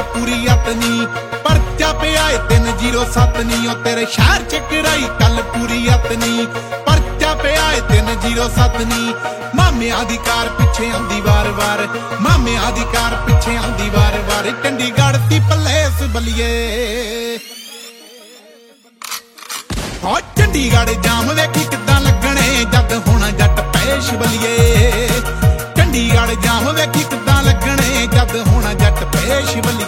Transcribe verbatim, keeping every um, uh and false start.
ਪੂਰੀ ਅੱਤ ਨੀ ਪਰਚਾ ਪਿਆ ਏ ਤਿੰਨ ਜ਼ੀਰੋ ਸੱਤ ਨੀ ਉਹ ਤੇਰੇ ਸ਼ਹਿਰ ਚ ਕਰਾਈ ਕੱਲ ਪੂਰੀ ਅੱਤ ਨੀ ਪਰਚਾ ਪਿਆ ਏ ਤਿੰਨ ਜ਼ੀਰੋ ਸੱਤ ਨੀ ਮਾਮਿਆਂ ਦੀ ਕਾਰ ਪਿੱਛੇ ਆਉਂਦੀ ਵਾਰ-ਵਾਰ ਮਾਮਿਆਂ ਦੀ ਕਾਰ ਪਿੱਛੇ ਆਉਂਦੀ ਵਾਰ-ਵਾਰ ਚੰਡੀਗੜ੍ਹ ਦੀ ਪਲੇਸ ਬੱਲੀਏ ਹੋ ਚੰਡੀਗੜ੍ਹ ਜਾਮ ਵੇਖੀ ਕਿੱਦਾਂ ਲੱਗਣੇ ਜਦ ਹੋਣਾ ਜੱਟ ਪੇਸ਼ ਬੱਲੀਏ ਚੰਡੀਗੜ੍ਹ ਜਾਮ ਵੇਖੀ ਕਿੱਦਾਂ ਲੱਗਣੇ ਜਦ ਹੋਣਾ ਜੱਟ ਪੇਸ਼ ਬੱਲੀਏ।